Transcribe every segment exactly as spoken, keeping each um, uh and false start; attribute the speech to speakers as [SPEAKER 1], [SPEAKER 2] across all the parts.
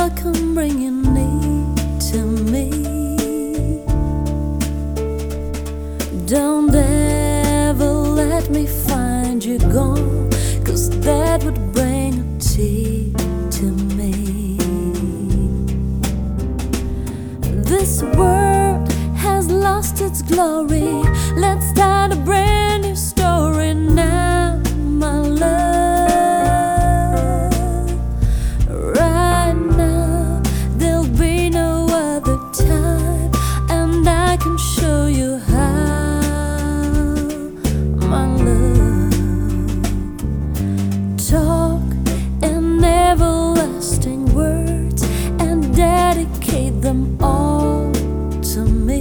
[SPEAKER 1] I can bring you near to me. Don't ever let me find you gone, 'cause that would bring a tear to me. This world has lost its glory. Let's start a brand new story now, my love. Right now, there'll be no other time, and I can show you how, my love. Talk in everlasting words and dedicate them all to me.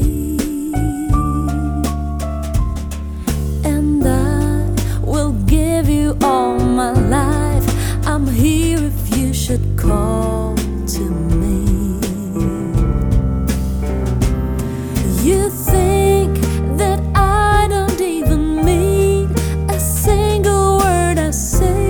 [SPEAKER 1] And I will give you all my life. I'm here if you should call to me. You think that I don't even mean a single word I say.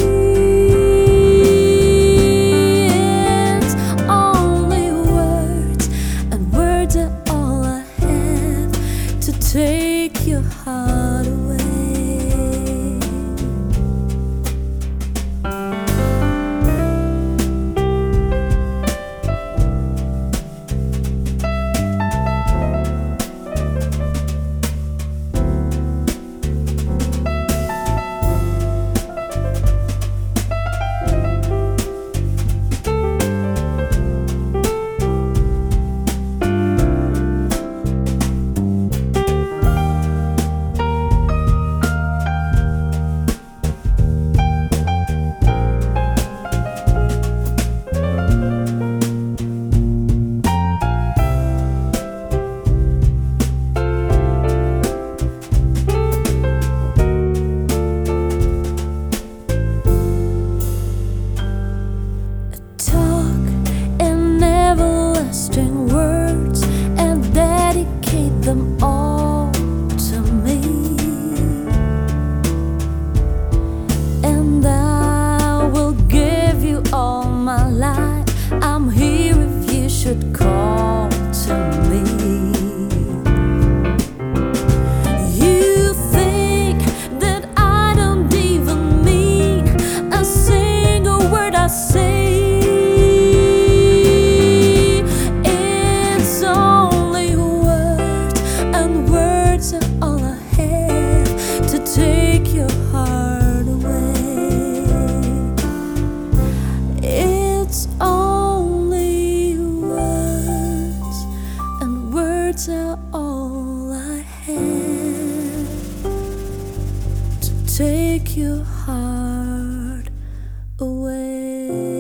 [SPEAKER 1] It's only words, and words are all I have to take your heart away. Words and dedicate them all to me. And I will give you all my life. I'm here if you should call to me. You think that I don't even mean a single word I say. Take your heart away. It's only words, and words are all I have to take your heart away.